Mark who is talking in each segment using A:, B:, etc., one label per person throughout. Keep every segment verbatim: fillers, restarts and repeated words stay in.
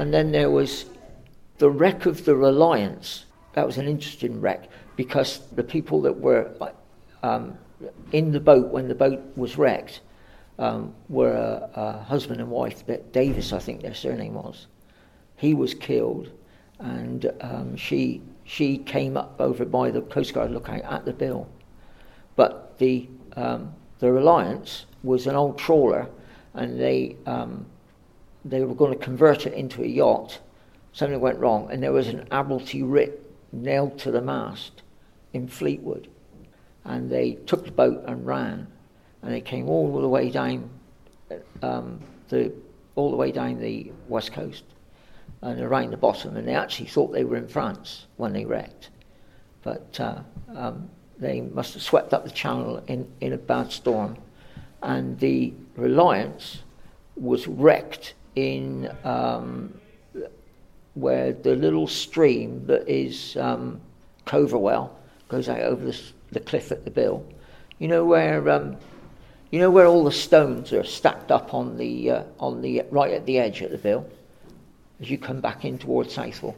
A: And then there was the wreck of the Reliance. That was an interesting wreck because the people that were um, in the boat when the boat was wrecked um, were a, a husband and wife. Davis, I think their surname was. He was killed, and um, she she came up over by the Coast Guard looking at the bill. But the um, the Reliance was an old trawler, and they um, they were going to convert it into a yacht. Something went wrong, and there was an Admiralty writ nailed to the mast in Fleetwood, and they took the boat and ran, and they came all the way down um, the all the way down the west coast and around the bottom, and they actually thought they were in France when they wrecked, but uh, um, they must have swept up the channel in, in a bad storm, and the Reliance was wrecked in um, where the little stream that is um, Coverwell goes out over the, the cliff at the bill. You know where um, you know where all the stones are stacked up on the uh, on the right at the edge at the bill, as you come back in towards Southwell.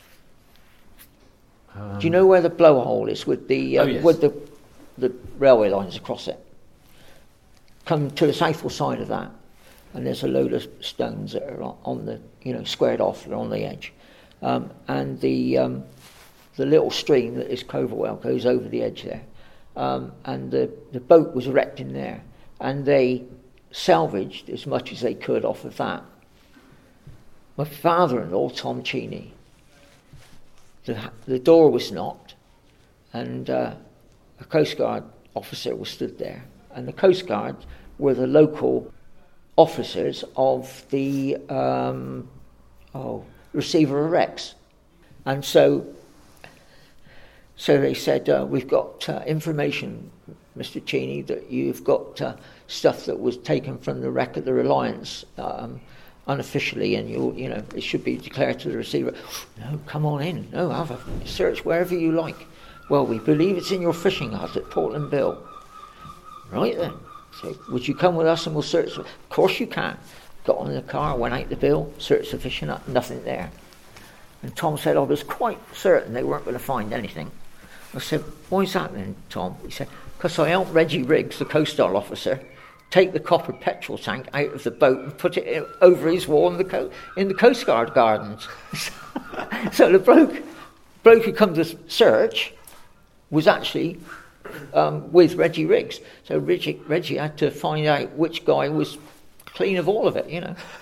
A: Um, Do you know where the blowhole is with the uh,
B: oh, yes.
A: with the the railway lines across it? Come to the Southwell side of that, and there's a load of stones that are on the, you know, squared off, they're on the edge. Um, and the um, the little stream that is Coverwell goes over the edge there. Um, and the, the boat was wrecked in there, and they salvaged as much as they could off of that. My father-in-law, Tom Cheney, the, the door was knocked, and uh, a Coast Guard officer was stood there. And the Coast Guard were the local officers of the um, oh, receiver of wrecks. And so so they said, uh, we've got uh, information, Mister Cheney, that you've got uh, stuff that was taken from the wreck of the Reliance um, unofficially, and you you know it should be declared to the receiver. No, come on in. No, have a search wherever you like. Well, we believe it's in your fishing hut at Portland Bill. Right then. So, would you come with us and we'll search? Of course you can. Got on in the car, went out the bill, searched the fishing hut, nothing there. And Tom said, I was quite certain they weren't going to find anything. I said, why is that then, Tom? He said, because I helped Reggie Riggs, the Coast Guard officer, take the copper petrol tank out of the boat and put it in, over his wall in the, Co- in the Coast Guard gardens. So the bloke, bloke who come to search was actually um, with Reggie Riggs. So Reggie, Reggie had to find out which guy was clean of all of it, you know.